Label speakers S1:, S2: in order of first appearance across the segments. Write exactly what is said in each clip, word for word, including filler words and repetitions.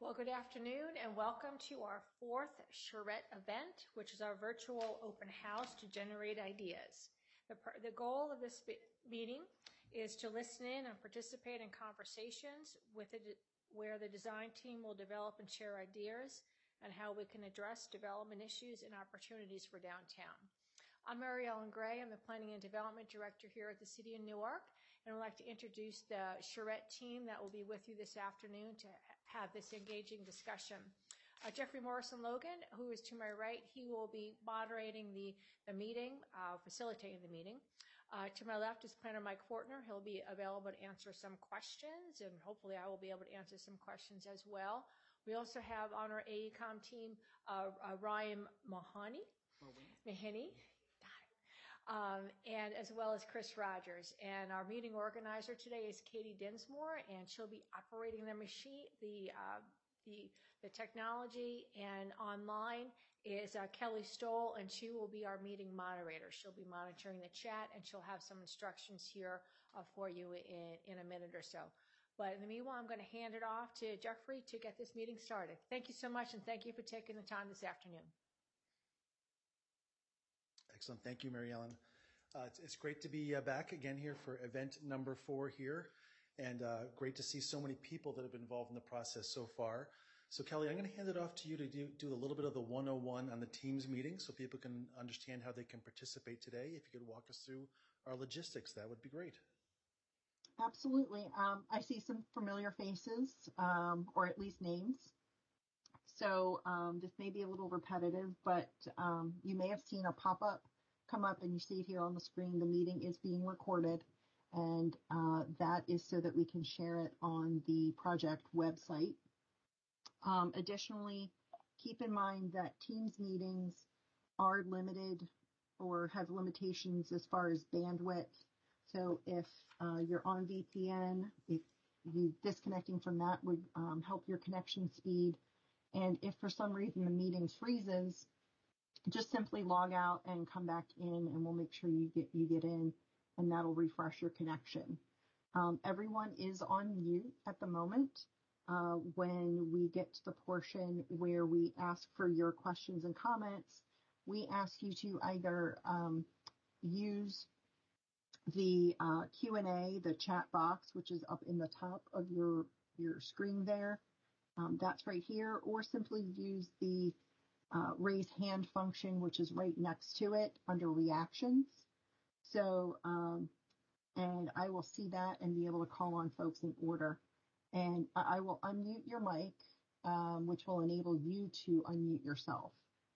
S1: Well, good afternoon and welcome to our fourth Charrette event, which is our virtual open house to generate ideas. The, the goal of this meeting is to listen in and participate in conversations with it, where the design team will develop and share ideas on how we can address development issues and opportunities for downtown. I'm Mary Ellen Gray. I'm the Planning and Development Director here at the City of Newark, and I'd like to introduce the Charrette team that will be with you this afternoon to have this engaging discussion. Uh, Jeffrey Morrison Logan, who is to my right, he will be moderating the, the meeting, uh, facilitating the meeting. Uh, to my left is Planner Mike Fortner. He'll be available to answer some questions, and hopefully I will be able to answer some questions as well. We also have on our A E COM team uh, uh, Ryan Mahoney, Mahoney. Um, and as well as Chris Rogers. And our meeting organizer today is Katie Dinsmore, and she'll be operating the machine, the uh, the the technology, and online is uh, Kelly Stoll, and she will be our meeting moderator. She'll be monitoring the chat, and she'll have some instructions here uh, for you in, in a minute or so. But in the meanwhile, I'm going to hand it off to Jeffrey to get this meeting started. Thank you so much, and thank you for taking the time this afternoon.
S2: Excellent. Thank you, Mary Ellen. Uh, it's, it's great to be uh, back again here for event number four here, and uh, great to see so many people that have been involved in the process so far. So, Kelly, I'm going to hand it off to you to do, do a little bit of the one oh one on the Teams meeting so people can understand how they can participate today. If you could walk us through our logistics, that would be great.
S3: Absolutely. Um, I see some familiar faces, um, or at least names. So um, this may be a little repetitive, but um, you may have seen a pop-up come up, and you see it here on the screen. The meeting is being recorded, and uh, that is so that we can share it on the project website. Um, additionally, keep in mind that Teams meetings are limited or have limitations as far as bandwidth. So if uh, you're on V P N, if you disconnecting from that would um, help your connection speed. And if for some reason the meeting freezes, just simply log out and come back in, and we'll make sure you get you get in, and that'll refresh your connection. Um, everyone is on mute at the moment. Uh, when we get to the portion where we ask for your questions and comments, we ask you to either um, use the uh, Q and A, the chat box, which is up in the top of your, your screen there. Um, that's right here, or simply use the uh, raise hand function, which is right next to it under reactions. So, um, and I will see that and be able to call on folks in order. And I will unmute your mic, um, which will enable you to unmute yourself.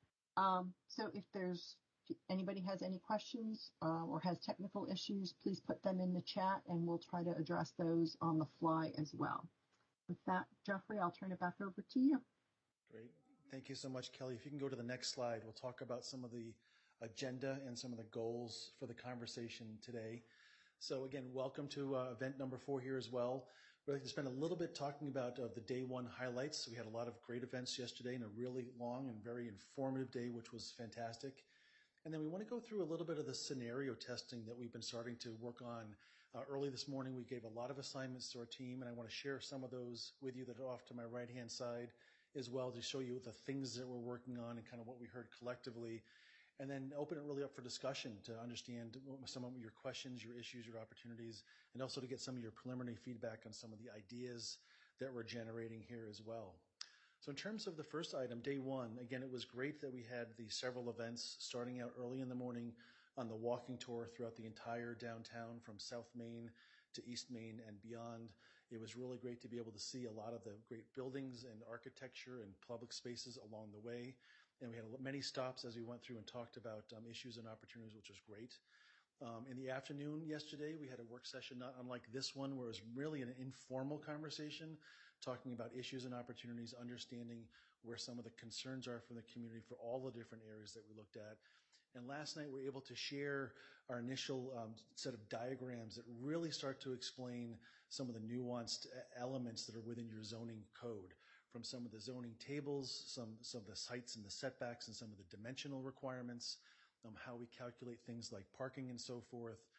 S3: Um, so if there's if anybody has any questions uh, or has technical issues, please put them in the chat, and we'll try to address those on the fly as well. With that, Jeffrey, I'll turn it back over to you.
S2: Great. Thank you so much, Kelly. If you can go to the next slide, we'll talk about some of the agenda and some of the goals for the conversation today. So again, welcome to uh, event number four here as well. We'd like to spend a little bit talking about uh, the day one highlights. We had a lot of great events yesterday and a really long and very informative day, which was fantastic. And then we want to go through a little bit of the scenario testing that we've been starting to work on. Uh, early this morning, we gave a lot of assignments to our team, and I want to share some of those with you that are off to my right-hand side as well, to show you the things that we're working on and kind of what we heard collectively, and then open it really up for discussion to understand some of your questions, your issues, your opportunities, and also to get some of your preliminary feedback on some of the ideas that we're generating here as well. So in terms of the first item, day one, again, it was great that we had the several events starting out early in the morning on the walking tour throughout the entire downtown from South Main to East Main and beyond. It was really great to be able to see a lot of the great buildings and architecture and public spaces along the way. And we had many stops as we went through and talked about um, issues and opportunities, which was great. Um, in the afternoon yesterday, we had a work session not unlike this one, where it was really an informal conversation, talking about issues and opportunities, understanding where some of the concerns are from the community for all the different areas that we looked at. And last night, we were able to share our initial um, set of diagrams that really start to explain some of the nuanced elements that are within your zoning code, from some of the zoning tables, some, some of the sites and the setbacks, and some of the dimensional requirements, Um, how we calculate things like parking and so forth,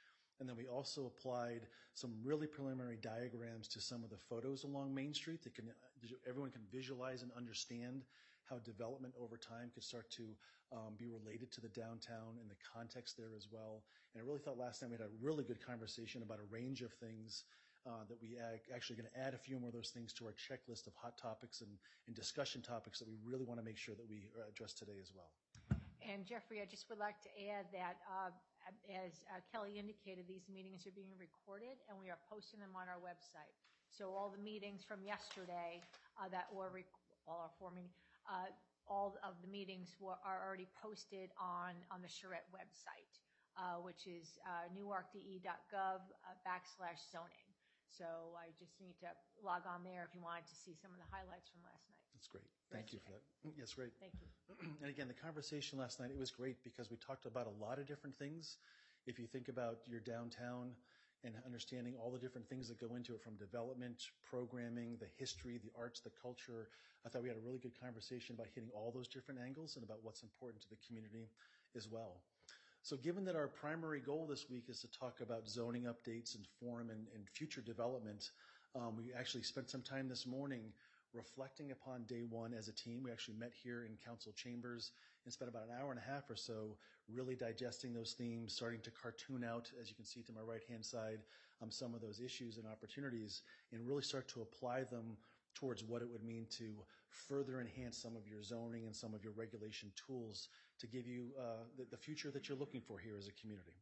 S2: And then we also applied some really preliminary diagrams to some of the photos along Main Street that can, everyone can visualize and understand how development over time could start to um, be related to the downtown and the context there as well. And I really thought last night we had a really good conversation about a range of things uh, that we ag- actually going to add a few more of those things to our checklist of hot topics and, and discussion topics that we really want to make sure that we address today as well.
S1: And Jeffrey, I just would like to add that uh, as uh, Kelly indicated, these meetings are being recorded and we are posting them on our website. So all the meetings from yesterday uh, that were, rec- all our four meetings, uh, all of the meetings were, are already posted on, on the Charette website, uh, which is uh, newark.de.gov uh, backslash zoning. So I just need to log on there if you wanted to see some of the highlights from last night.
S2: That's great. Thank you for that. Yes, great.
S1: Thank you.
S2: And again, the conversation last night, it was great because we talked about a lot of different things. If you think about your downtown and understanding all the different things that go into it, from development, programming, the history, the arts, the culture, I thought we had a really good conversation about hitting all those different angles and about what's important to the community as well. So given that our primary goal this week is to talk about zoning updates and forum and, and future development, um, we actually spent some time this morning reflecting upon day one as a team. We actually met here in council chambers and spent about an hour and a half or so really digesting those themes, starting to cartoon out, as you can see to my right-hand side, um, some of those issues and opportunities, and really start to apply them towards what it would mean to further enhance some of your zoning and some of your regulation tools to give you uh, the, the future that you're looking for here as a community.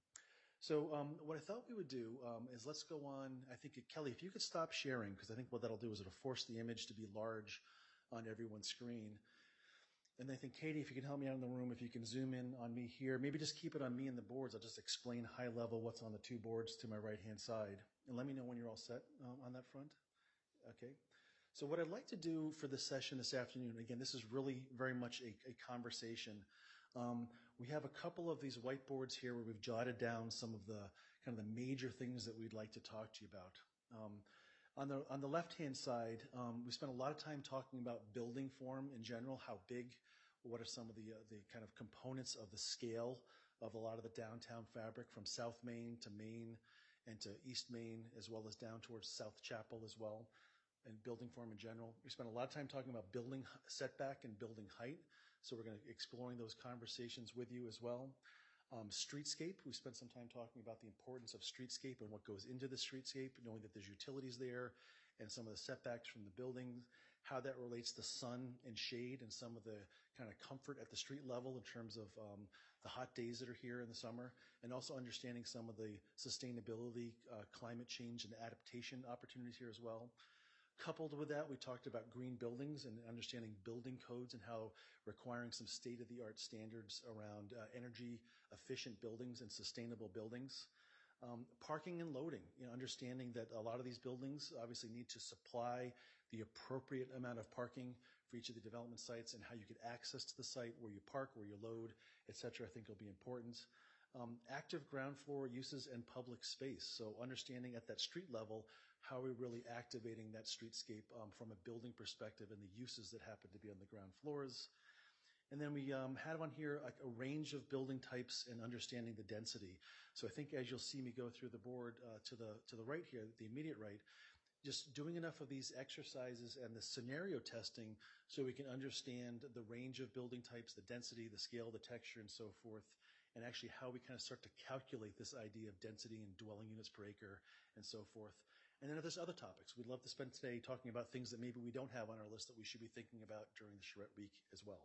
S2: So um, what I thought we would do um, is let's go on. I think, Kelly, if you could stop sharing, because I think what that'll do is it'll force the image to be large on everyone's screen. And I think, Katie, if you can help me out in the room, if you can zoom in on me here, maybe just keep it on me and the boards. I'll just explain high level what's on the two boards to my right-hand side. And let me know when you're all set um, on that front. Okay. So what I'd like to do for this session this afternoon, again, this is really very much a, a conversation. Um, we have a couple of these whiteboards here where we've jotted down some of the kind of the major things that we'd like to talk to you about. Um, on the on the left-hand side, um, we spent a lot of time talking about building form in general, how big, what are some of the uh, the kind of components of the scale of a lot of the downtown fabric from South Main to Main and to East Main, as well as down towards South Chapel as well, and building form in general. We spent a lot of time talking about building setback and building height. So we're going to be exploring those conversations with you as well. Um, streetscape, we spent some time talking about the importance of streetscape and what goes into the streetscape, knowing that there's utilities there and some of the setbacks from the buildings, how that relates to sun and shade and some of the kind of comfort at the street level in terms of um, the hot days that are here in the summer, and also understanding some of the sustainability, uh, climate change and adaptation opportunities here as well. Coupled with that, we talked about green buildings and understanding building codes and how requiring some state-of-the-art standards around uh, energy-efficient buildings and sustainable buildings. Um, parking and loading, you know, understanding that a lot of these buildings obviously need to supply the appropriate amount of parking for each of the development sites, and how you get access to the site, where you park, where you load, et cetera, I think will be important. Um, active ground floor uses and public space. So understanding at that street level how are we really activating that streetscape um, from a building perspective and the uses that happen to be on the ground floors. And then we um, had on here a, a range of building types and understanding the density. So I think as you'll see me go through the board uh, to the to the right here, the immediate right, just doing enough of these exercises and the scenario testing so we can understand the range of building types, the density, the scale, the texture, and so forth, and actually how we kind of start to calculate this idea of density and dwelling units per acre and so forth. And then there's other topics. We'd love to spend today talking about things that maybe we don't have on our list that we should be thinking about during the Charette Week as well.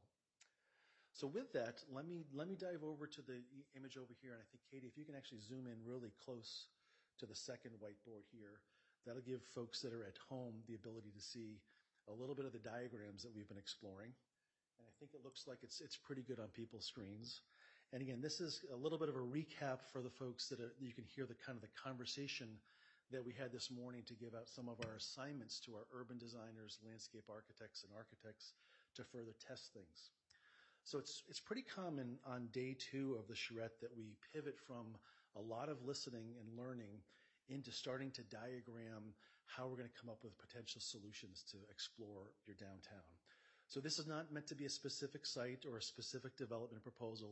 S2: So with that, let me let me dive over to the image over here. And I think, Katie, if you can actually zoom in really close to the second whiteboard here, that'll give folks that are at home the ability to see a little bit of the diagrams that we've been exploring. And I think it looks like it's it's pretty good on people's screens. And again, this is a little bit of a recap for the folks that are, you can hear the kind of the conversation that we had this morning to give out some of our assignments to our urban designers, landscape architects, and architects to further test things. So it's it's pretty common on day two of the Charette that we pivot from a lot of listening and learning into starting to diagram how we're going to come up with potential solutions to explore your downtown. So this is not meant to be a specific site or a specific development proposal.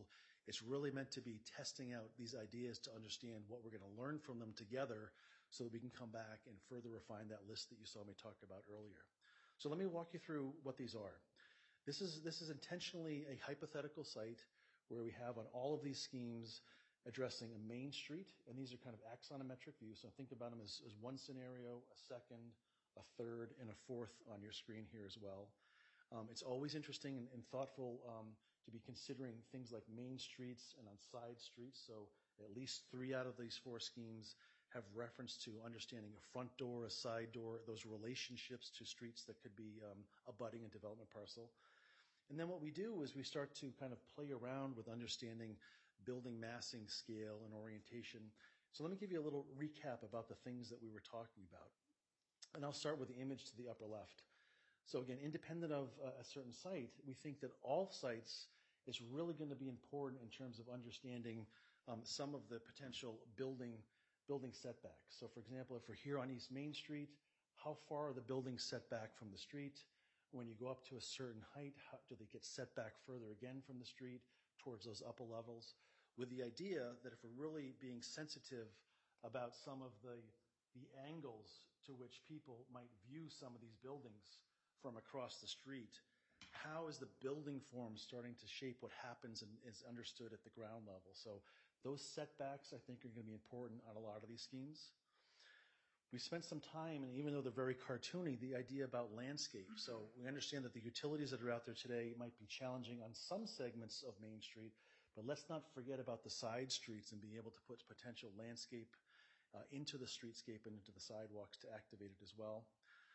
S2: It's really meant to be testing out these ideas to understand what we're going to learn from them together so that we can come back and further refine that list that you saw me talk about earlier. So let me walk you through what these are. This is, this is intentionally a hypothetical site where we have on all of these schemes addressing a main street, and these are kind of axonometric views. So think about them as, as one scenario, a second, a third, and a fourth on your screen here as well. Um, it's always interesting and, and thoughtful um, to be considering things like main streets and on side streets. So at least three out of these four schemes have reference to understanding a front door, a side door, those relationships to streets that could be um, abutting a development parcel. And then what we do is we start to kind of play around with understanding building massing, scale, and orientation. So let me give you a little recap about the things that we were talking about. And I'll start with the image to the upper left. So again, independent of uh, a certain site, we think that all sites is really going to be important in terms of understanding um, some of the potential building, building setbacks. So for example, if we're here on East Main Street, how far are the buildings set back from the street? When you go up to a certain height, how, do they get set back further again from the street towards those upper levels? With the idea that if we're really being sensitive about some of the, the angles to which people might view some of these buildings from across the street, how is the building form starting to shape what happens and is understood at the ground level? So those setbacks, I think, are going to be important on a lot of these schemes. We spent some time, and even though they're very cartoony, the idea about landscape. So we understand that the utilities that are out there today might be challenging on some segments of Main Street, but let's not forget about the side streets and being able to put potential landscape uh, into the streetscape and into the sidewalks to activate it as well.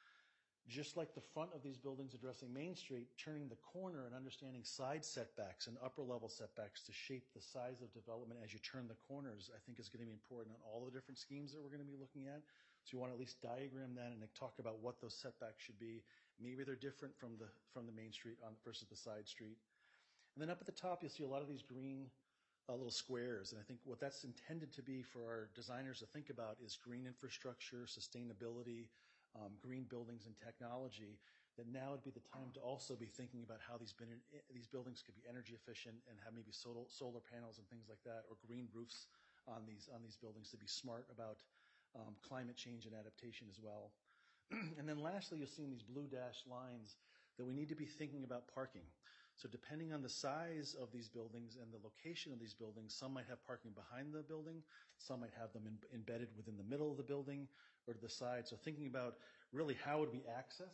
S2: Just like the front of these buildings addressing Main Street, turning the corner and understanding side setbacks and upper level setbacks to shape the size of development as you turn the corners, I think is going to be important on all the different schemes that we're going to be looking at. So you want to at least diagram that and talk about what those setbacks should be. Maybe they're different from the, from the Main Street on, versus the side street. And then up at the top, you'll see a lot of these green uh, little squares. And I think what that's intended to be for our designers to think about is green infrastructure, sustainability, Um, green buildings and technology, that now would be the time to also be thinking about how these, been, these buildings could be energy efficient and have maybe solar, solar panels and things like that, or green roofs on these, on these buildings to be smart about um, climate change and adaptation as well. And then lastly, you'll see in these blue dashed lines that we need to be thinking about parking. So depending on the size of these buildings and the location of these buildings, some might have parking behind the building, some might have them in, embedded within the middle of the building or to the side. So thinking about really how would we access?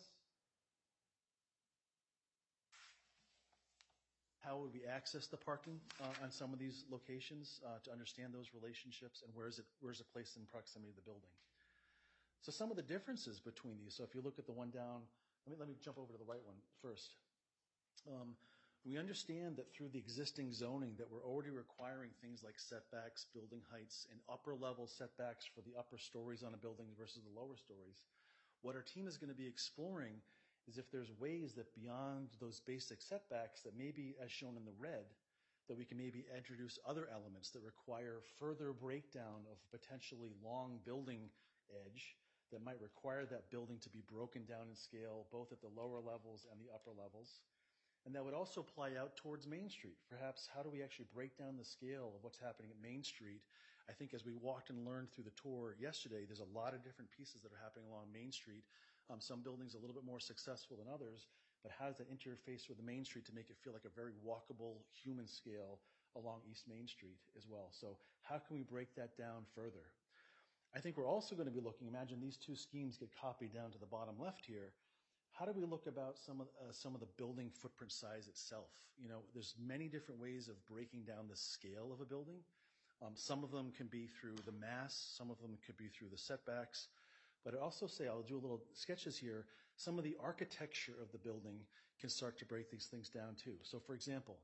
S2: How would we access the parking uh, on some of these locations uh, to understand those relationships, and where is it, where's it placed in proximity to the building? So some of the differences between these. So if you look at the one down, let me, let me jump over to the right one first. Um, we understand that through the existing zoning that we're already requiring things like setbacks, building heights, and upper level setbacks for the upper stories on a building versus the lower stories. What our team is going to be exploring is if there's ways that beyond those basic setbacks that maybe, as shown in the red, that we can maybe introduce other elements that require further breakdown of potentially long building edge that might require that building to be broken down in scale, both at the lower levels and the upper levels. And that would also apply out towards Main Street. Perhaps how do we actually break down the scale of what's happening at Main Street? I think as we walked and learned through the tour yesterday, there's a lot of different pieces that are happening along Main Street. Um, some buildings a little bit more successful than others, but how does that interface with the Main Street to make it feel like a very walkable human scale along East Main Street as well? So how can we break that down further? I think we're also going to be looking, imagine these two schemes get copied down to the bottom left here. How do we look about some of, uh, some of the building footprint size itself? You know, there's many different ways of breaking down the scale of a building. Um, some of them can be through the mass, some of them could be through the setbacks. But I also say, I'll do a little sketches here, some of the architecture of the building can start to break these things down too. So for example,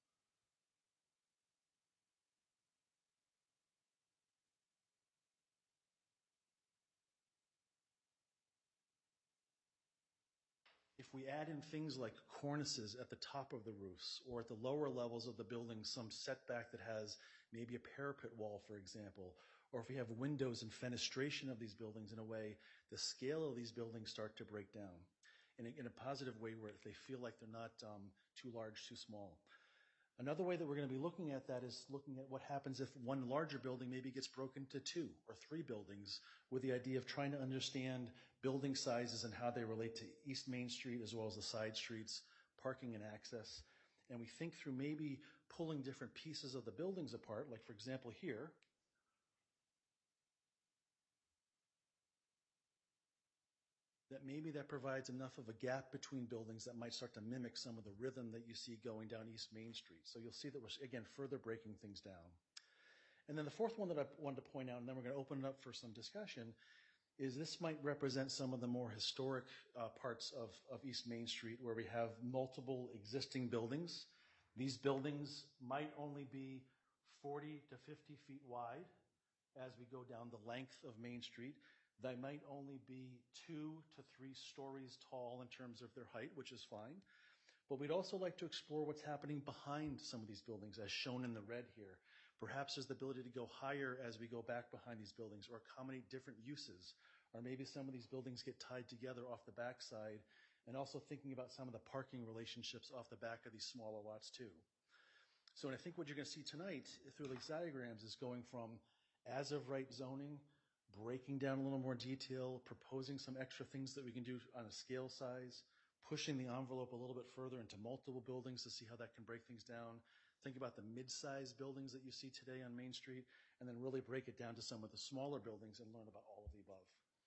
S2: if we add in things like cornices at the top of the roofs or at the lower levels of the building, some setback that has maybe a parapet wall, for example, or if we have windows and fenestration of these buildings in a way, the scale of these buildings start to break down in a, in a positive way where they feel like they're not um, too large, too small. Another way that we're going to be looking at that is looking at what happens if one larger building maybe gets broken into two or three buildings, with the idea of trying to understand building sizes and how they relate to East Main Street as well as the side streets, parking and access. And we think through maybe pulling different pieces of the buildings apart, like for example here, that maybe that provides enough of a gap between buildings that might start to mimic some of the rhythm that you see going down East Main Street. So you'll see that we're, again, further breaking things down. And then the fourth one that I wanted to point out, and then we're going to open it up for some discussion, is this might represent some of the more historic uh, parts of, of East Main Street where we have multiple existing buildings. These buildings might only be forty to fifty feet wide as we go down the length of Main Street. They might only be two to three stories tall in terms of their height, which is fine. But we'd also like to explore what's happening behind some of these buildings, as shown in the red here. Perhaps there's the ability to go higher as we go back behind these buildings, or accommodate different uses. Or maybe some of these buildings get tied together off the backside, and also thinking about some of the parking relationships off the back of these smaller lots too. So, and I think what you're going to see tonight through these diagrams is going from as of right zoning, breaking down a little more detail, proposing some extra things that we can do on a scale size, pushing the envelope a little bit further into multiple buildings to see how that can break things down. Think about the mid-sized buildings that you see today on Main Street, and then really break it down to some of the smaller buildings and learn about all of the above.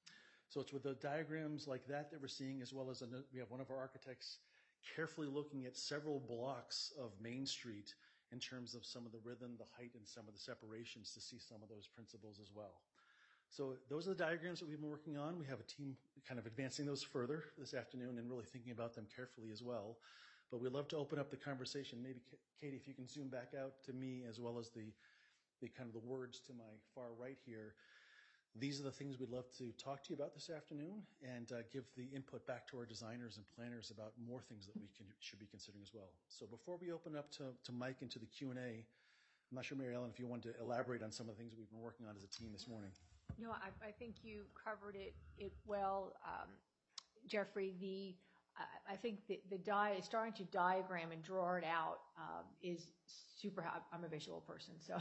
S2: So it's with the diagrams like that that we're seeing, as well as a, we have one of our architects carefully looking at several blocks of Main Street in terms of some of the rhythm, the height, and some of the separations to see some of those principles as well. So those are the diagrams that we've been working on. We have a team kind of advancing those further this afternoon and really thinking about them carefully as well. But we'd love to open up the conversation. Maybe, Katie, if you can zoom back out to me as well as the, the kind of the words to my far right here. These are the things we'd love to talk to you about this afternoon, and uh, give the input back to our designers and planners about more things that we can, should be considering as well. So before we open up to, to Mike and to the Q and A, I'm not sure, Mary Ellen, if you wanted to elaborate on some of the things that we've been working on as a team this morning.
S1: No, I, I think you covered it, it well, um, Jeffrey. The I think the, the di starting to diagram and draw it out um, is super. I'm a visual person, so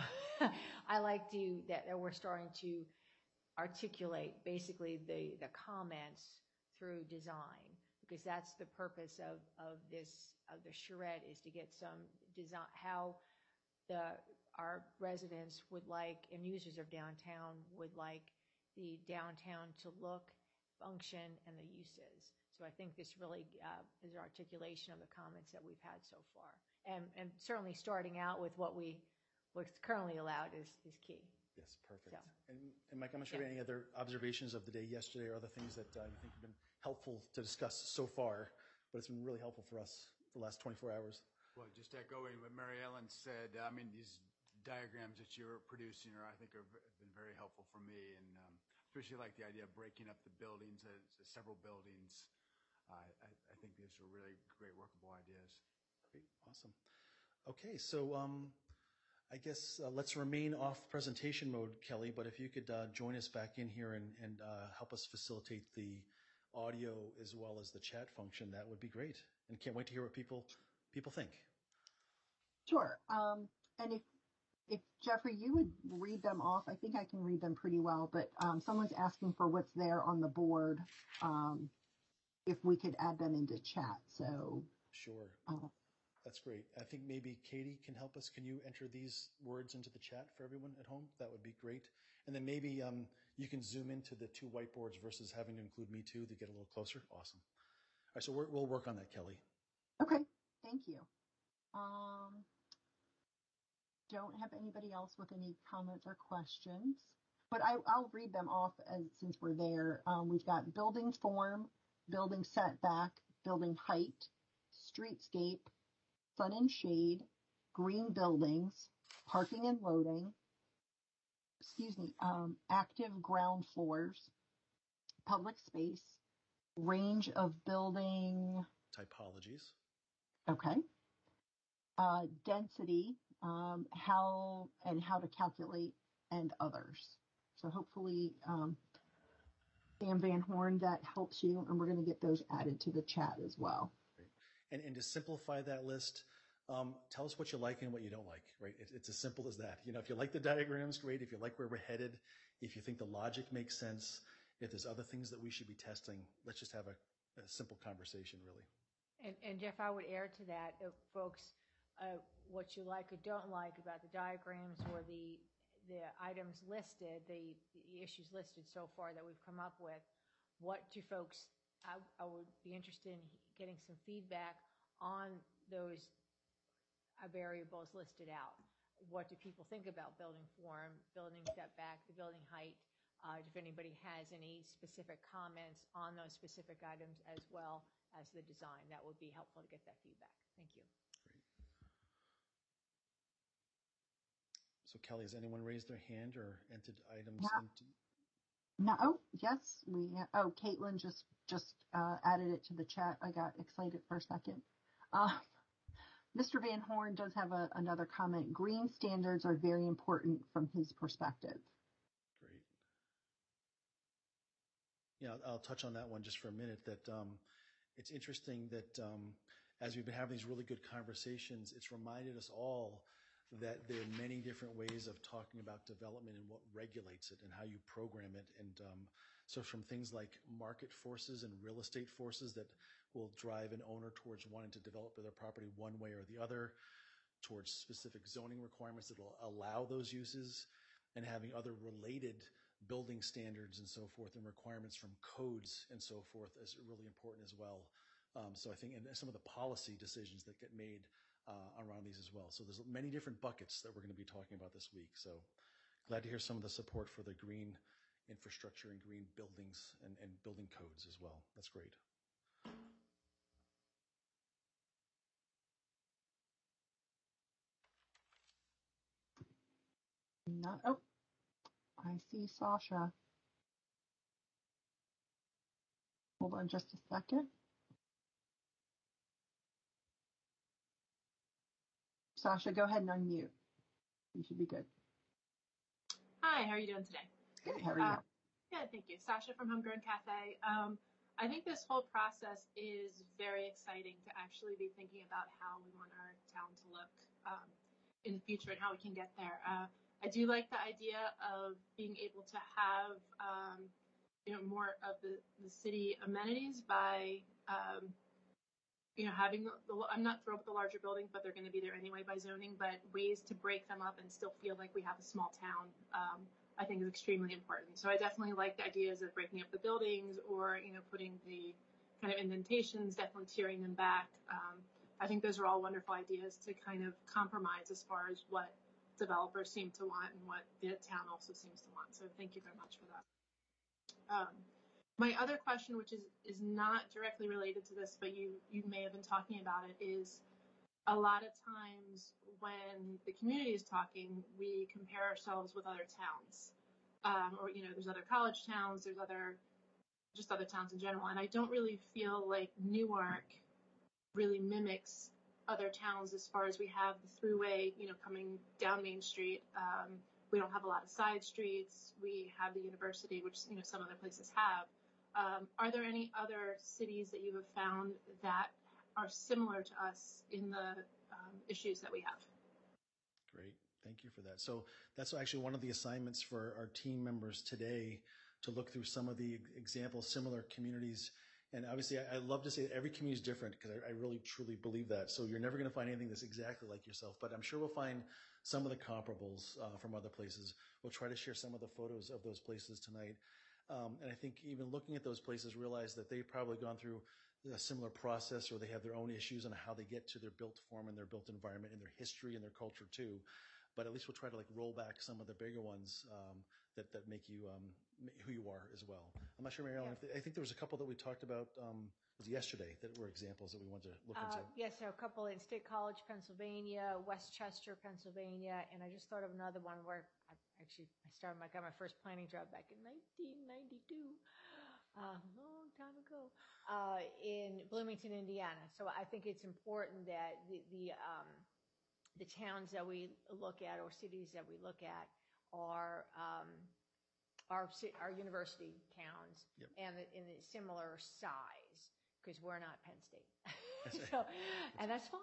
S1: I like to that, that we're starting to articulate basically the the comments through design, because that's the purpose of of this of the charrette, is to get some design how the our residents would like, and users of downtown would like the downtown to look, function, and the uses. So I think this really uh, is an articulation of the comments that we've had so far. And, and certainly starting out with what we, what's currently allowed is, is key.
S2: Yes, perfect.
S1: So.
S2: And, and Mike, I'm not sure
S1: Yeah.
S2: any other observations of the day yesterday or other things that uh, you think have been helpful to discuss so far, but it's been really helpful for us the last twenty-four hours.
S4: Well, just echoing what Mary Ellen said, I mean, these diagrams that you're producing are, I think, are, have been very helpful for me, and um, especially like the idea of breaking up the buildings, uh, several buildings. Uh, I, I think these are really great workable ideas.
S2: Great, awesome. Okay, so um, I guess uh, let's remain off presentation mode, Kelly, but if you could uh, join us back in here and, and uh, help us facilitate the audio as well as the chat function, that would be great. And can't wait to hear what people people think.
S3: Sure. Um, and if if Jeffrey, you would read them off, I think I can read them pretty well, but um, someone's asking for what's there on the board, um, if we could add them into chat. So
S2: Sure.
S3: uh,
S2: That's great. I think maybe Katie can help us. Can you enter these words into the chat for everyone at home? That would be great. And then maybe um, you can zoom into the two whiteboards versus having to include me too to get a little closer. Awesome. All right, so we're, we'll work on that, Kelly.
S3: okay, thank you. Um, don't have anybody else with any comments or questions, but I, I'll read them off as since we're there. Um, we've got building form, building setback, building height, streetscape, sun and shade, green buildings, parking and loading, excuse me, um, active ground floors, public space, range of building,
S2: Typologies.
S3: okay, uh, density, um, how and how to calculate, and others. So hopefully, um, Sam Van Horn, that helps you, and we're going to get those added to the chat as well.
S2: Great. And, and to simplify that list, Um, tell us what you like and what you don't like, right? It, it's as simple as that. You know, if you like the diagrams, great. If you like where we're headed, if you think the logic makes sense, if there's other things that we should be testing, let's just have a, a simple conversation, really.
S1: And, and Jeff, I would add to that, uh, folks, uh, what you like or don't like about the diagrams or the the items listed, the, the issues listed so far that we've come up with. What do folks? I, I would be interested in getting some feedback on those uh, variables listed out. What do people think about building form, building setback, the building height? Uh, if anybody has any specific comments on those specific items as well as the design, that would be helpful to get that feedback. Thank you.
S2: So Kelly, has anyone raised their hand or entered items
S3: Yeah.
S2: into?
S3: No, oh, yes, we, oh, Caitlin just, just uh, added it to the chat. I got excited for a second. Uh, Mister Van Horn does have a, another comment. Green standards are very important from his perspective.
S2: Great. Yeah, I'll, I'll touch on that one just for a minute. That um, it's interesting that um, as we've been having these really good conversations, it's reminded us all that there are many different ways of talking about development and what regulates it and how you program it. And um, so from things like market forces and real estate forces that will drive an owner towards wanting to develop their property one way or the other, towards specific zoning requirements that will allow those uses, and having other related building standards and so forth and requirements from codes and so forth is really important as well. Um, so I think, and some of the policy decisions that get made Uh, around these as well. So there's many different buckets that we're going to be talking about this week. So glad to hear some of the support for the green infrastructure and green buildings and, and building codes as well. That's great.
S3: Not, oh, I see Sasha. Hold on just a second. Sasha, go ahead and unmute. You should be good.
S5: Hi, how are you doing today?
S3: Good. How are you?
S5: Uh, good, thank you. Sasha from Homegrown Cafe. Um, I think this whole process is very exciting to actually be thinking about how we want our town to look um, in the future and how we can get there. Uh, I do like the idea of being able to have um, you know, more of the, the city amenities by um, you know, having the, the, I'm not thrilled with the larger buildings, but they're going to be there anyway by zoning, but ways to break them up and still feel like we have a small town, um, I think is extremely important. So I definitely like the ideas of breaking up the buildings or, you know, putting the kind of indentations, definitely tearing them back. Um, I think those are all wonderful ideas to kind of compromise as far as what developers seem to want and what the town also seems to want. So thank you very much for that. Um, My other question, which is, is not directly related to this, but you, you may have been talking about it, is a lot of times when the community is talking, we compare ourselves with other towns. Um, or, you know, there's other college towns, there's other, just other towns in general. And I don't really feel like Newark really mimics other towns as far as we have the throughway, you know, coming down Main Street. Um, we don't have a lot of side streets. We have the university, which, you know, some other places have. Um, are there any other cities that you have found that are similar to us in the um, issues that we have?
S2: Great. Thank you for that. So that's actually one of the assignments for our team members today, to look through some of the examples, similar communities. And obviously, I, I love to say that every community is different, because I, I really, truly believe that. So you're never going to find anything that's exactly like yourself, but I'm sure we'll find some of the comparables uh, from other places. We'll try to share some of the photos of those places tonight. Um, and I think even looking at those places, realize that they've probably gone through a similar process, or they have their own issues on how they get to their built form and their built environment and their history and their culture too. But at least we'll try to like roll back some of the bigger ones um, that, that make you um, who you are as well. I'm not sure, Mary Ellen,
S1: Yeah.
S2: if, I think there was a couple that we talked about um, was yesterday that were examples that we wanted to look
S1: Uh,
S2: into.
S1: yes, so a couple in State College, Pennsylvania, Westchester, Pennsylvania, and I just thought of another one where I actually I started. I got my first planning job back in nineteen ninety-two, uh, a long time ago, uh, in Bloomington, Indiana. So I think it's important that the the, um, the towns that we look at, or cities that we look at, are um, our our university towns,
S2: Yep.
S1: and the, in a similar size, because we're not Penn State. So, and that's fine.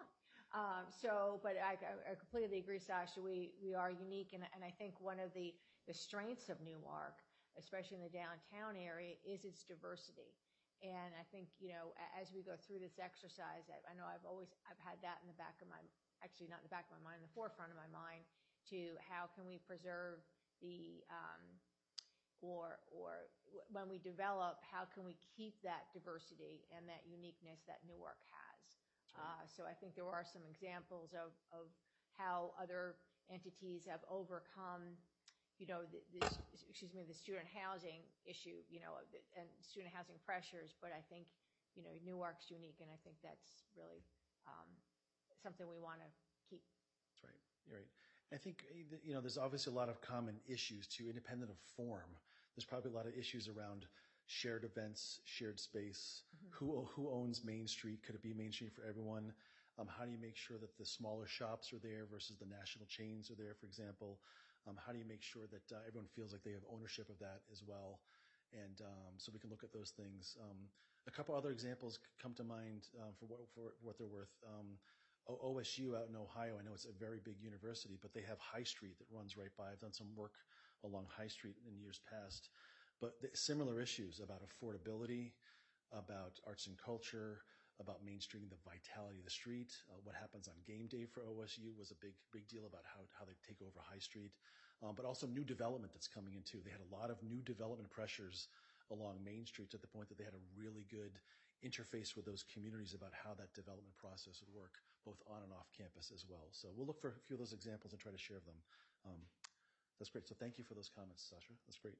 S1: Um, so, but I, I completely agree, Sasha. We we are unique, and, and I think one of the, the strengths of Newark, especially in the downtown area, is its diversity. And I think, you know, as we go through this exercise, I, I know I've always, I've had that in the back of my, actually not in the back of my mind, in the forefront of my mind, to how can we preserve the, um, or, or when we develop, how can we keep that diversity and that uniqueness that Newark has? Uh, so I think there are some examples of, of how other entities have overcome, you know, the, the, excuse me, the student housing issue, you know, and student housing pressures. But I think, you know, Newark's unique, and I think that's really um, something we want to keep.
S2: That's right. You're right. I think, you know, there's obviously a lot of common issues too, independent of form. There's probably a lot of issues around shared events, shared space. Mm-hmm. Who who owns Main Street? Could it be Main Street for everyone? Um, how do you make sure that the smaller shops are there versus the national chains are there, for example? Um, how do you make sure that uh, everyone feels like they have ownership of that as well? And um, so we can look at those things. Um, a couple other examples come to mind um, for what for what they're worth. Um, O S U out in Ohio, I know it's a very big university, but they have High Street that runs right by. I've done some work along High Street in years past. But the, similar issues about affordability, about arts and culture, about Main Street and the vitality of the street. Uh, what happens on game day for O S U was a big, big deal about how, how they take over High Street. Um, but also new development that's coming in too. They had a lot of new development pressures along Main Street to the point that they had a really good interface with those communities about how that development process would work, both on and off campus as well. So we'll look for a few of those examples and try to share them. Um, that's great. So thank you for those comments, Sasha. That's great.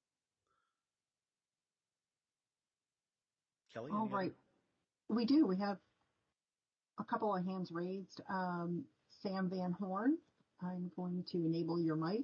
S2: Kelly?
S3: All right. Other? We do. We have a couple of hands raised. Um, Sam Van Horn, I'm going to enable your mic.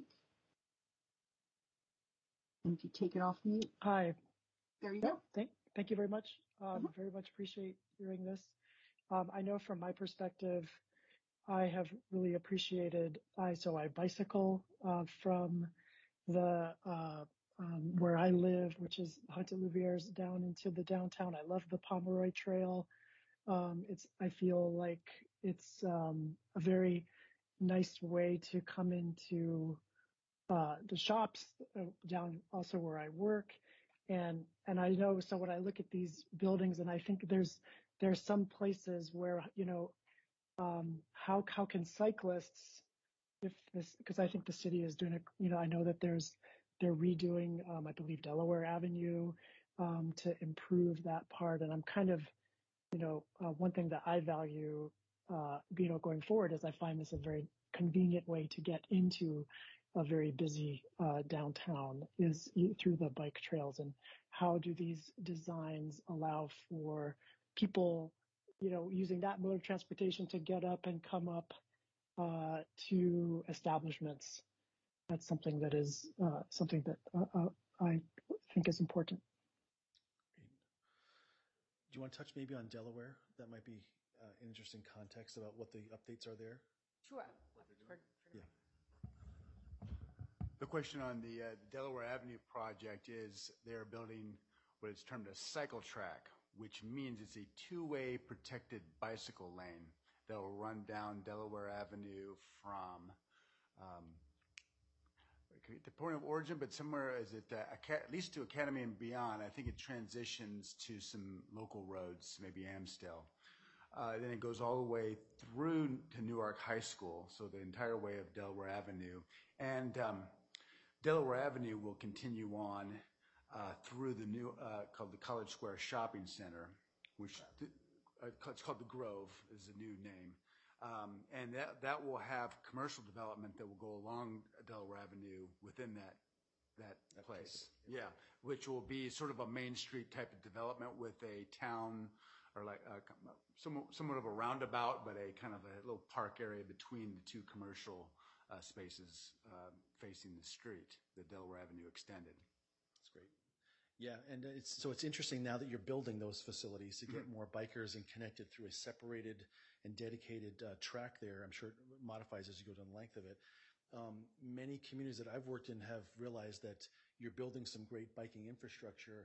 S3: And if you take it off mute.
S6: Hi.
S3: There you
S6: yep.
S3: go.
S6: Thank, thank you very much. Um,
S3: mm-hmm. Very
S6: much appreciate hearing this. Um, I know from my perspective, I have really appreciated, I, so I bicycle uh, from the, uh, um, where I live, which is Haunted Louviers, down into the downtown. I love the Pomeroy Trail. Um, it's, I feel like it's um, a very nice way to come into uh, the shops uh, down also where I work. And, and I know, so when I look at these buildings, and I think there's, there's some places where, you know, um, how, how can cyclists, if this, because I think the city is doing it, you know, I know that there's, they're redoing, um, I believe Delaware Avenue, um, to improve that part. And I'm kind of, you know, uh, one thing that I value, uh, you know, going forward is I find this a very convenient way to get into a very busy, uh, downtown is through the bike trails. And how do these designs allow for people, you know, using that mode of transportation to get up and come up, uh, to establishments? That's something that is, uh, something that, uh, uh, I think is important.
S2: Do you want to touch maybe on Delaware? That might be uh, an interesting context about what the updates are there.
S1: Sure.
S2: Yeah.
S4: The question on the uh, Delaware Avenue project is they're building what is termed a cycle track, which means it's a two-way protected bicycle lane that will run down Delaware Avenue from um, the point of origin, but somewhere is it uh, at least to Academy and beyond. I think it transitions to some local roads, maybe Amstel. Uh, then it goes all the way through to Newark High School, so the entire way of Delaware Avenue. And um, Delaware Avenue will continue on uh, through the new, uh, called the College Square Shopping Center, which th- uh, it's called the Grove is the new name. Um, and that, that will have commercial development that will go along Delaware Avenue within that, that, that place. Yeah, which will be sort of a Main Street type of development with a town or like a, somewhat, somewhat of a roundabout, but a kind of a little park area between the two commercial uh, spaces uh, facing the street, the Delaware Avenue extended.
S2: That's great. Yeah, and it's, so it's interesting now that you're building those facilities to get more bikers and connected through a separated and dedicated uh, track there. I'm sure it modifies as you go down the length of it. Um, many communities that I've worked in have realized that you're building some great biking infrastructure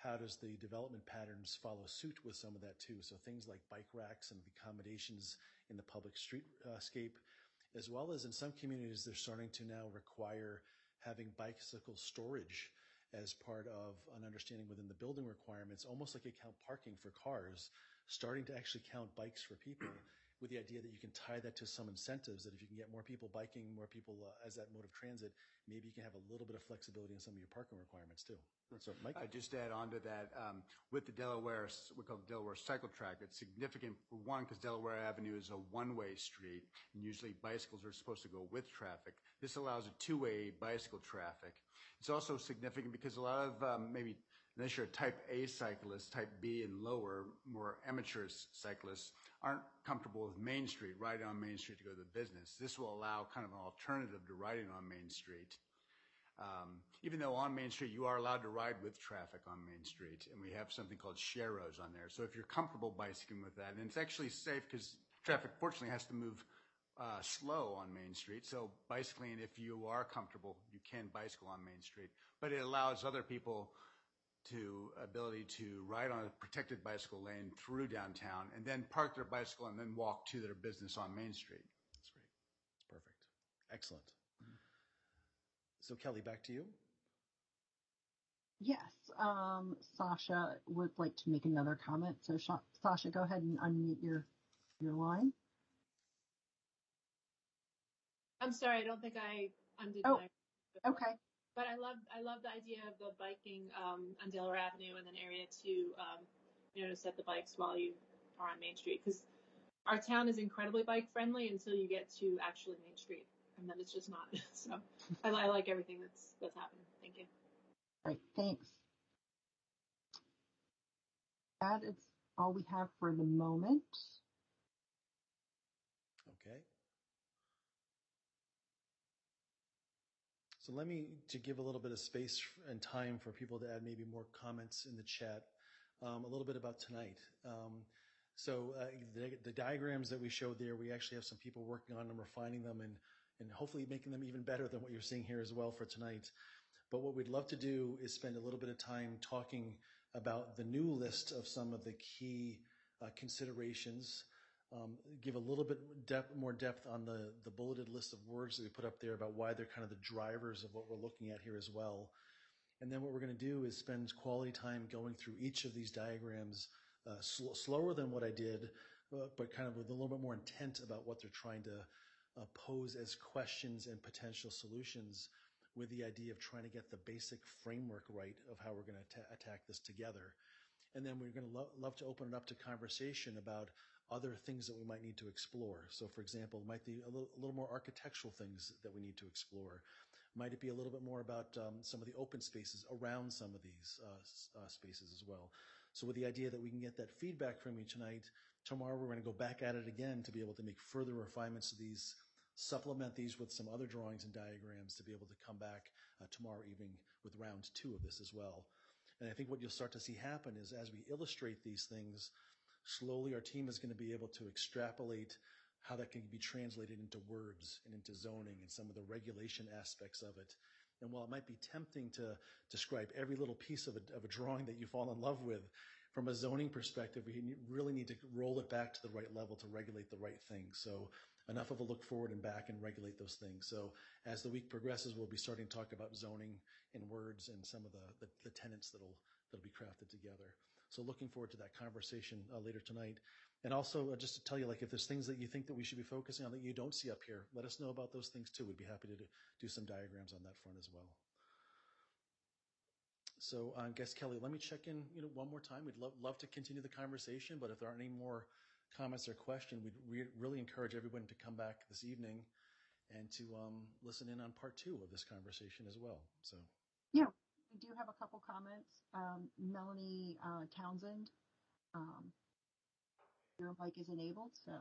S2: how does the development patterns follow suit with some of that too? So things like bike racks and the accommodations in the public streetscape, as well as in some communities, they're starting to now require having bicycle storage as part of an understanding within the building requirements, almost like you count parking for cars, starting to actually count bikes for people, with the idea that you can tie that to some incentives, that if you can get more people biking, more people uh, as that mode of transit, maybe you can have a little bit of flexibility in some of your parking requirements too. So, Mike?
S4: I just add on to that, um, with the Delaware, we call it Delaware Cycle Track, it's significant for one, because Delaware Avenue is a one-way street, and usually bicycles are supposed to go with traffic. This allows a two-way bicycle traffic. It's also significant because a lot of um, maybe, unless you're a type A cyclist, type B and lower, more amateur cyclists, aren't comfortable with Main Street, riding on Main Street to go to the business. This will allow kind of an alternative to riding on Main Street. Um, even though on Main Street, you are allowed to ride with traffic on Main Street, and we have something called share rows on there. So if you're comfortable bicycling with that, and it's actually safe because traffic fortunately has to move uh, slow on Main Street. So bicycling, if you are comfortable, you can bicycle on Main Street, but it allows other people to ability to ride on a protected bicycle lane through downtown and then park their bicycle and then walk to their business on Main Street.
S2: That's great. That's perfect. Excellent. So Kelly, back to you.
S3: Yes, um, Sasha would like to make another comment. So Sha- Sasha, go ahead and unmute your, your line.
S5: I'm sorry, I don't think I undid
S3: Oh,
S5: my.
S3: okay.
S5: But I love I love the idea of the biking um, on Delaware Avenue and an area to um, you know to set the bikes while you are on Main Street, because our town is incredibly bike friendly until you get to actually Main Street, and then it's just not. So I, I like everything that's that's happening. Thank you.
S3: Great, thanks. That is all we have for the moment.
S2: Okay. So let me, to give a little bit of space and time for people to add maybe more comments in the chat, um, a little bit about tonight. Um, so uh, the, the diagrams that we showed there, we actually have some people working on them, refining them, and, and hopefully making them even better than what you're seeing here as well for tonight. But what we'd love to do is spend a little bit of time talking about the new list of some of the key uh, considerations. Um, give a little bit depth, more depth on the, the bulleted list of words that we put up there about why they're kind of the drivers of what we're looking at here as well. And then what we're going to do is spend quality time going through each of these diagrams uh, sl- slower than what I did, uh, but kind of with a little bit more intent about what they're trying to uh, pose as questions and potential solutions, with the idea of trying to get the basic framework right of how we're going to ta- attack this together. And then we're going to lo- love to open it up to conversation about other things that we might need to explore. So, for example, it might be a little, a little more architectural things that we need to explore. Might it be a little bit more about um, some of the open spaces around some of these uh, uh, spaces as well. So with the idea that we can get that feedback from you tonight, tomorrow we're going to go back at it again to be able to make further refinements to these, supplement these with some other drawings and diagrams to be able to come back uh, tomorrow evening with round two of this as well. And I think what you'll start to see happen is as we illustrate these things, slowly our team is going to be able to extrapolate how that can be translated into words and into zoning and some of the regulation aspects of it. And while it might be tempting to describe every little piece of a, of a drawing that you fall in love with, from a zoning perspective, we really need to roll it back to the right level to regulate the right things. So enough of a look forward and back and regulate those things. So as the week progresses, we'll be starting to talk about zoning in words and some of the, the, the tenets that'll, that'll be crafted together. So looking forward to that conversation uh, later tonight. And also uh, just to tell you, like if there's things that you think that we should be focusing on that you don't see up here, let us know about those things too. We'd be happy to do, do some diagrams on that front as well. So I uh, guess, Kelly, let me check in you know, one more time. We'd love, love to continue the conversation, but if there aren't any more comments or questions, we'd re really encourage everyone to come back this evening and to um, listen in on part two of this conversation as well. So
S3: Yeah, we do have a couple comments. Um, Melanie uh, Townsend, um, your mic is enabled, so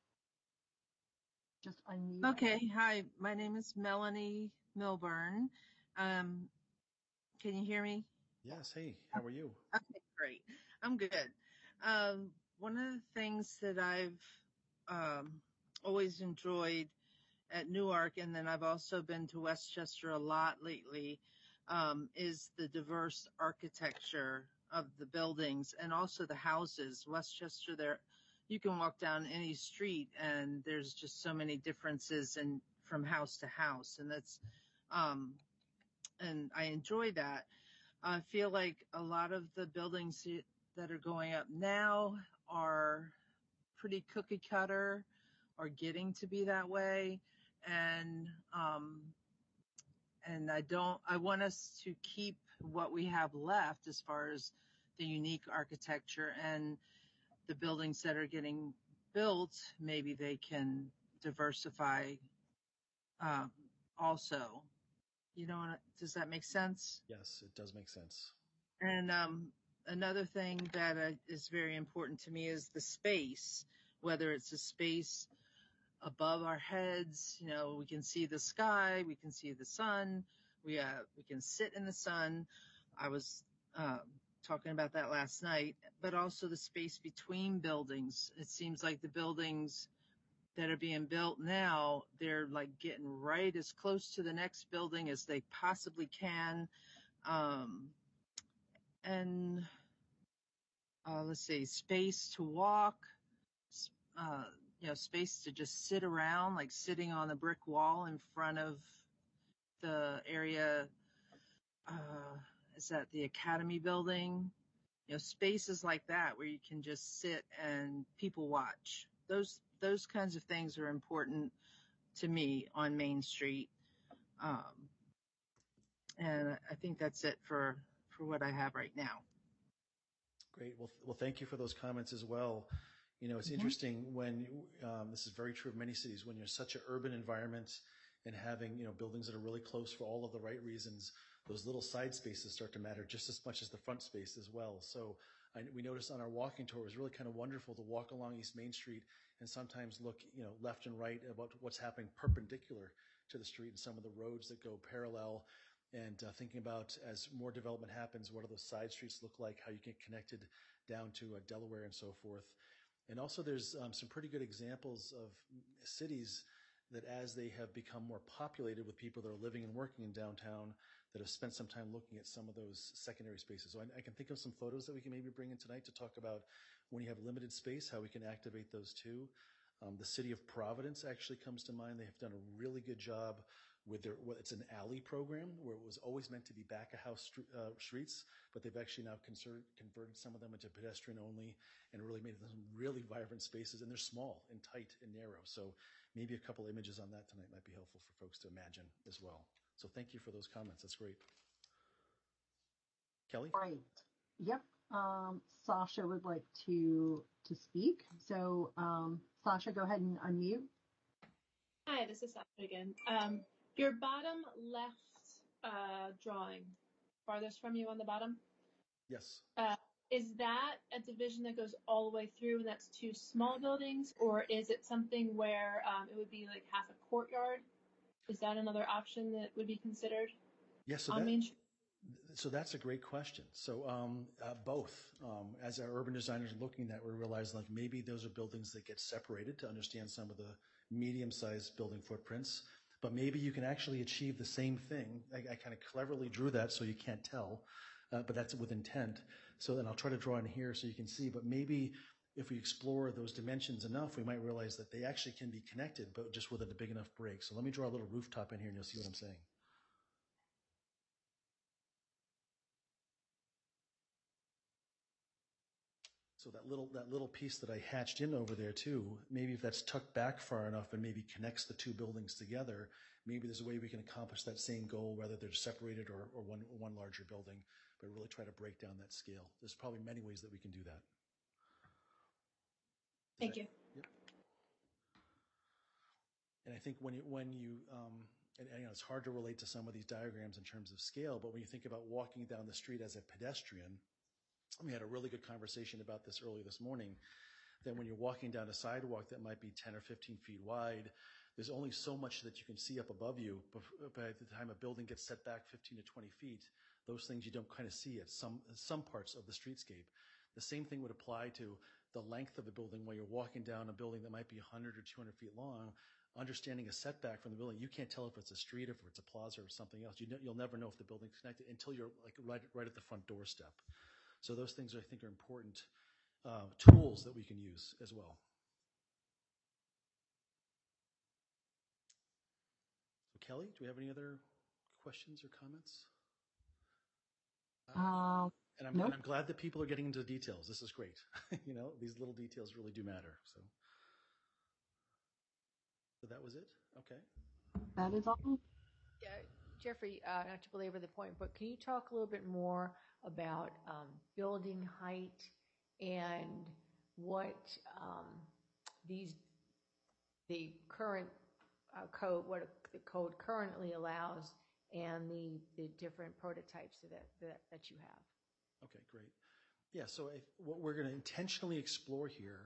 S3: just unmute.
S7: Okay, hi, my name is Melanie Milburn. Um, can you hear me?
S2: Yes, hey, how are you?
S7: Okay, great. I'm good. Um, one of the things that I've um, always enjoyed at Newark, and then I've also been to Westchester a lot lately, um, is the diverse architecture of the buildings and also the houses. Westchester, there, you can walk down any street and there's just so many differences in from house to house, and that's, um, and I enjoy that. I feel like a lot of the buildings that are going up now are pretty cookie cutter or getting to be that way. And, um, and I don't, I want us to keep what we have left as far as the unique architecture and the buildings that are getting built. Maybe they can diversify, um, also, you know, does that make sense?
S2: Yes, it does make sense.
S7: And, um, another thing that uh, is very important to me is the space, whether it's a space above our heads, you know, we can see the sky, we can see the sun, we, uh, we can sit in the sun. I was, um, talking about that last night, but also the space between buildings. It seems like the buildings that are being built now, they're like getting right as close to the next building as they possibly can. Um, and, uh, let's see, space to walk, uh, you know, space to just sit around, like sitting on the brick wall in front of the area, uh, is that the Academy building? You know, spaces like that where you can just sit and people watch. Those, those kinds of things are important to me on Main Street. Um, and I think that's it for, for what I have right now.
S2: Great. Well, well, thank you for those comments as well. You know, it's mm-hmm. interesting when, um, this is very true of many cities, when you're such an urban environment and having, you know, buildings that are really close for all of the right reasons, those little side spaces start to matter just as much as the front space as well. So I, we noticed on our walking tour, it was really kind of wonderful to walk along East Main Street and sometimes look, you know, left and right about what's happening perpendicular to the street and some of the roads that go parallel. And uh, thinking about as more development happens, what do those side streets look like, how you get connected down to uh, Delaware and so forth. And also there's um, some pretty good examples of cities that as they have become more populated with people that are living and working in downtown that have spent some time looking at some of those secondary spaces. So I, I can think of some photos that we can maybe bring in tonight to talk about when you have limited space, how we can activate those too. Um, the city of Providence actually comes to mind. They have done a really good job with their, well, it's an alley program where it was always meant to be back of house uh, streets, but they've actually now conser- converted some of them into pedestrian only and really made them really vibrant spaces. And they're small and tight and narrow. So maybe a couple images on that tonight might be helpful for folks to imagine as well. So thank you for those comments. That's great. Kelly?
S3: Right. Yep. Um, Sasha would like to to speak. So um, Sasha, go ahead and unmute.
S5: Hi, this is Sasha again. Um, your bottom left uh, drawing, farthest from you on the bottom?
S2: Yes.
S5: Uh, is that a division that goes all the way through and that's two small buildings, or is it something where um, it would be like half a courtyard? Is that another option that would be considered
S2: yes, so
S5: on
S2: that,
S5: Main Street?
S2: So that's a great question. So um, uh, both. Um, as our urban designers are looking at, we realize like maybe those are buildings that get separated to understand some of the medium-sized building footprints. But maybe you can actually achieve the same thing. I, I kind of cleverly drew that so you can't tell, uh, but that's with intent. So then I'll try to draw in here so you can see. But maybe if we explore those dimensions enough, we might realize that they actually can be connected, but just with a big enough break. So let me draw a little rooftop in here and you'll see what I'm saying. So that little that little piece that I hatched in over there too, maybe if that's tucked back far enough and maybe connects the two buildings together, maybe there's a way we can accomplish that same goal, whether they're separated or, or one one larger building, but really try to break down that scale. There's probably many ways that we can do that. Does
S5: Thank
S2: that,
S5: you.
S2: Yep. And I think when you when you um, and, and you know, it's hard to relate to some of these diagrams in terms of scale, but when you think about walking down the street as a pedestrian. We had a really good conversation about this earlier this morning, that when you're walking down a sidewalk that might be ten or fifteen feet wide, there's only so much that you can see up above you. By the time a building gets set back fifteen to twenty feet, those things you don't kind of see at some, some parts of the streetscape. The same thing would apply to the length of a building where you're walking down a building that might be one hundred or two hundred feet long. understanding a setback from the building, you can't tell if it's a street, if it's a plaza or something else. You know, you'll never know if the building's connected until you're like right, right at the front doorstep. So those things I think are important uh, tools that we can use as well. So Kelly, do we have any other questions or comments?
S3: Um,
S2: and, I'm,
S3: nope.
S2: and I'm glad that people are getting into the details. This is great. You know, these little details really do matter. So, so that was it? Okay.
S3: That is all.
S1: Yeah, Jeffrey, uh, not to belabor the point, but can you talk a little bit more about um, building height and what um, these the current uh, code, what the code currently allows, and the, the different prototypes that, that that you have?
S2: Okay, great. Yeah, so I, what we're going to intentionally explore here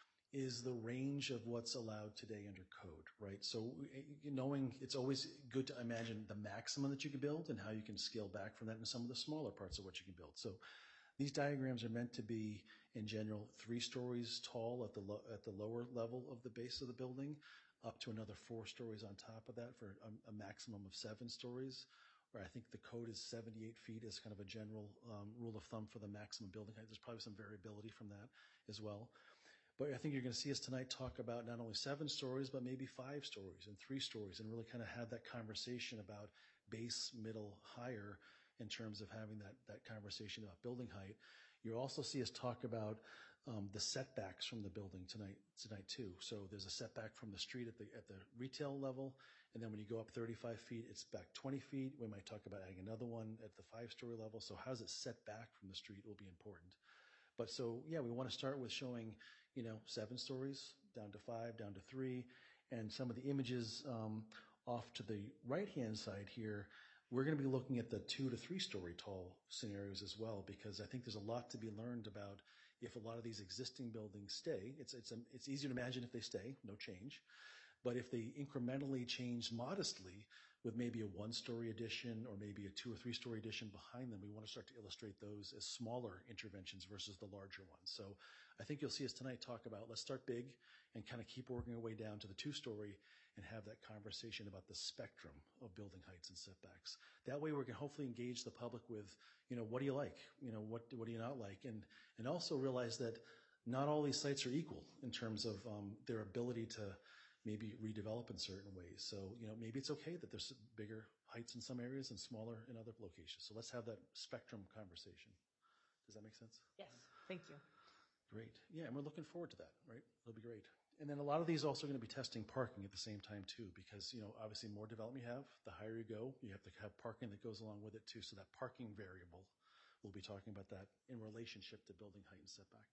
S2: is the range of what's allowed today under code, right? So knowing it's always good to imagine the maximum that you can build and how you can scale back from that and some of the smaller parts of what you can build. So these diagrams are meant to be, in general, three stories tall at the lo- at the lower level of the base of the building, up to another four stories on top of that for a, a maximum of seven stories. Where I think the code is seventy-eight feet as kind of a general um, rule of thumb for the maximum building height. There's probably some variability from that as well. But I think you're going to see us tonight talk about not only seven stories, but maybe five stories and three stories, and really kind of have that conversation about base, middle, higher in terms of having that, that conversation about building height. You'll also see us talk about um, the setbacks from the building tonight, tonight too. So there's a setback from the street at the at the retail level, and then when you go up thirty-five feet, it's back twenty feet. We might talk about adding another one at the five-story level. So how's it set back from the street will be important. But so, yeah, we want to start with showing, you know, seven stories, down to five, down to three, and some of the images um, off to the right-hand side here, we're going to be looking at the two to three-story tall scenarios as well, because I think there's a lot to be learned about if a lot of these existing buildings stay. It's, it's, a, it's easy to imagine if they stay, no change. But if they incrementally change modestly with maybe a one-story addition or maybe a two or three-story addition behind them, we want to start to illustrate those as smaller interventions versus the larger ones. So I think you'll see us tonight talk about, let's start big and kind of keep working our way down to the two-story and have that conversation about the spectrum of building heights and setbacks. That way we can hopefully engage the public with, you know, what do you like? You know, what, what do you not like? And, and also realize that not all these sites are equal in terms of um, their ability to maybe redevelop in certain ways. So, you know, maybe it's okay that there's bigger heights in some areas and smaller in other locations. So let's have that spectrum conversation. Does that make sense?
S1: Yes, thank you.
S2: Great. Yeah, and we're looking forward to that, right? It'll be great. And then a lot of these also going to be testing parking at the same time too, because, you know, obviously more development you have, the higher you go, you have to have parking that goes along with it too. So that parking variable, we'll be talking about that in relationship to building height and setback.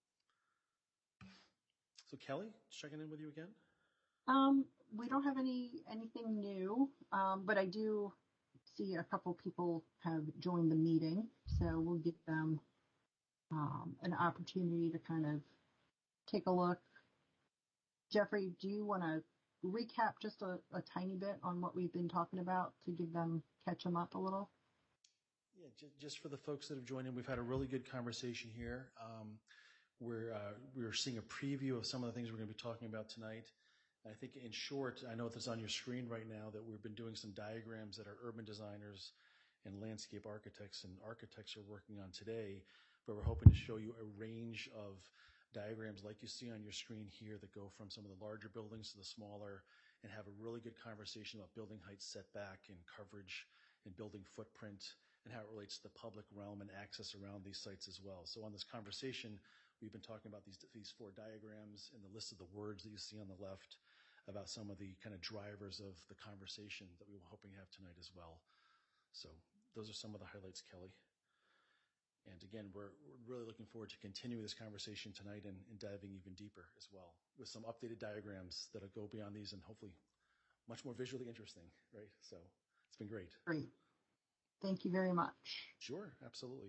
S2: So Kelly, checking in with you again.
S3: Um, we don't have any anything new, um, but I do see a couple people have joined the meeting, so we'll give them um, an opportunity to kind of take a look. Jeffrey, do you want to recap just a, a tiny bit on what we've been talking about to give them, catch them up a little?
S2: Yeah, j- just for the folks that have joined in, we've had a really good conversation here. Um, we're, uh, we're seeing a preview of some of the things we're going to be talking about tonight. I think in short, I know it's on your screen right now that we've been doing some diagrams that our urban designers and landscape architects and architects are working on today, but we're hoping to show you a range of diagrams like you see on your screen here that go from some of the larger buildings to the smaller and have a really good conversation about building height, setback, and coverage and building footprint and how it relates to the public realm and access around these sites as well. So on this conversation, we've been talking about these, these four diagrams and the list of the words that you see on the left about some of the kind of drivers of the conversation that we were hoping to have tonight as well. So those are some of the highlights, Kelly. And again, we're, we're really looking forward to continuing this conversation tonight and, and diving even deeper as well with some updated diagrams that'll go beyond these and hopefully much more visually interesting, right? So it's been great.
S3: Great. Thank you very much.
S2: Sure, absolutely.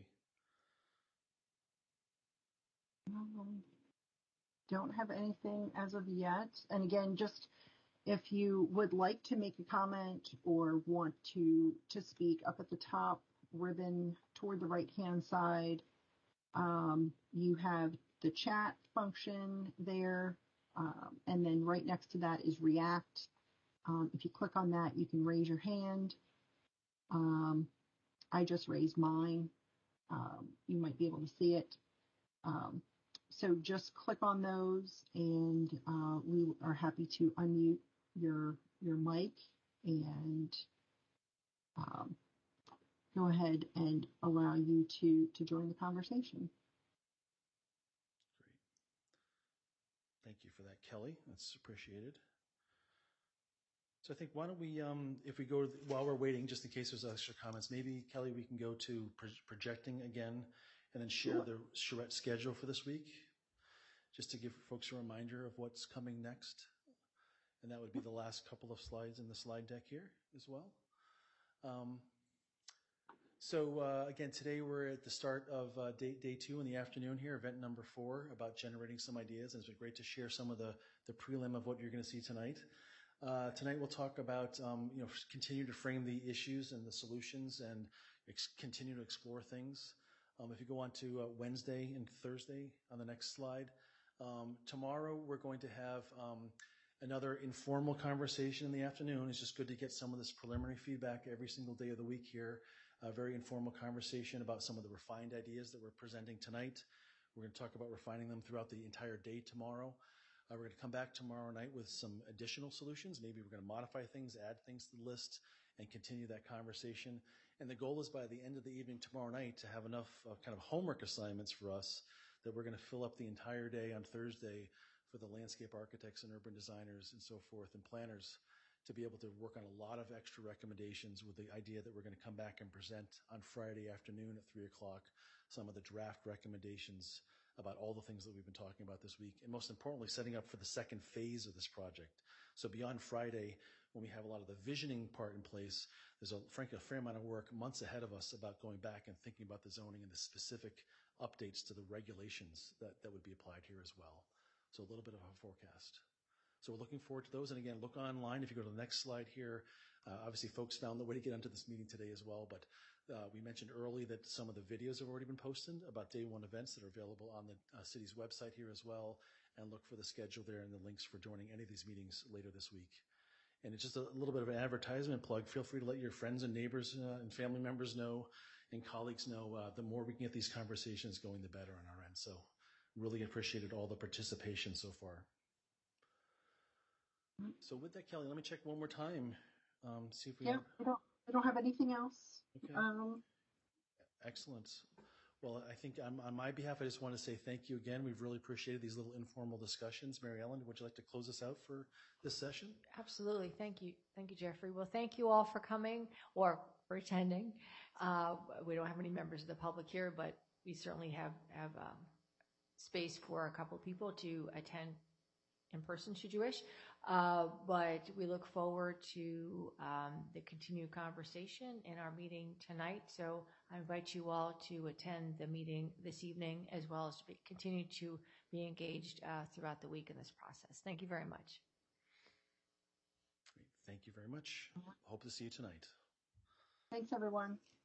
S3: Um, don't have anything as of yet. And again, just if you would like to make a comment or want to to speak, up at the top ribbon toward the right hand side, um, you have the chat function there. Um, and then right next to that is React. Um, if you click on that, you can raise your hand. Um, I just raised mine. Um, you might be able to see it. Um, so just click on those, and uh, we are happy to unmute your your mic and um, go ahead and allow you to to join the conversation.
S2: Great. Thank you for that, Kelly. That's appreciated. So I think why don't we, um, if we go to the, while we're waiting, just in case there's extra comments, maybe Kelly, we can go to pro projecting again, and then share
S3: Sure.
S2: the charrette schedule for this week, just to give folks a reminder of what's coming next. And that would be the last couple of slides in the slide deck here as well. Um, so uh, again, today we're at the start of uh, day, day two in the afternoon here, event number four, about generating some ideas. And it's been great to share some of the, the prelim of what you're going to see tonight. Uh, tonight we'll talk about, um, you know, continue to frame the issues and the solutions and ex continue to explore things. Um, if you go on to uh, Wednesday and Thursday on the next slide, um, tomorrow we're going to have um, another informal conversation in the afternoon. It's just good to get some of this preliminary feedback every single day of the week here. A very informal conversation about some of the refined ideas that we're presenting tonight. We're going to talk about refining them throughout the entire day tomorrow. Uh, we're going to come back tomorrow night with some additional solutions. Maybe we're going to modify things, add things to the list, and continue that conversation. And the goal is by the end of the evening tomorrow night to have enough uh, kind of homework assignments for us that we're going to fill up the entire day on Thursday for the landscape architects and urban designers and so forth and planners to be able to work on a lot of extra recommendations with the idea that we're going to come back and present on Friday afternoon at three o'clock some of the draft recommendations about all the things that we've been talking about this week, and most importantly, setting up for the second phase of this project. So beyond Friday, when we have a lot of the visioning part in place, there's a, frankly, a fair amount of work months ahead of us about going back and thinking about the zoning and the specific updates to the regulations that, that would be applied here as well. So a little bit of a forecast. So we're looking forward to those. And again, look online. If you go to the next slide here, uh, obviously folks found the way to get into this meeting today as well, but Uh, we mentioned early that some of the videos have already been posted about day one events that are available on the uh, city's website here as well, and look for the schedule there and the links for joining any of these meetings later this week. And it's just a little bit of an advertisement plug. Feel free to let your friends and neighbors uh, and family members know and colleagues know. Uh, the more we can get these conversations going, the better on our end. So really appreciated all the participation so far. So with that, Kelly, let me check one more time. Um, see if we
S3: Yeah,
S2: have...
S3: I don't, I don't have anything else.
S2: Okay.
S3: Um,
S2: Excellent. Well, I think on, on my behalf, I just want to say thank you again. We've really appreciated these little informal discussions. Mary Ellen, would you like to close us out for this session?
S1: Absolutely. Thank you. Thank you, Jeffrey. Well, thank you all for coming or for attending. Uh, we don't have any members of the public here, but we certainly have, have um, space for a couple people to attend in person should you wish. Uh, but we look forward to um, the continued conversation in our meeting tonight. So I invite you all to attend the meeting this evening, as well as to be, continue to be engaged uh, throughout the week in this process. Thank you very much.
S2: Great. Thank you very much. Hope to see you tonight.
S3: Thanks, everyone.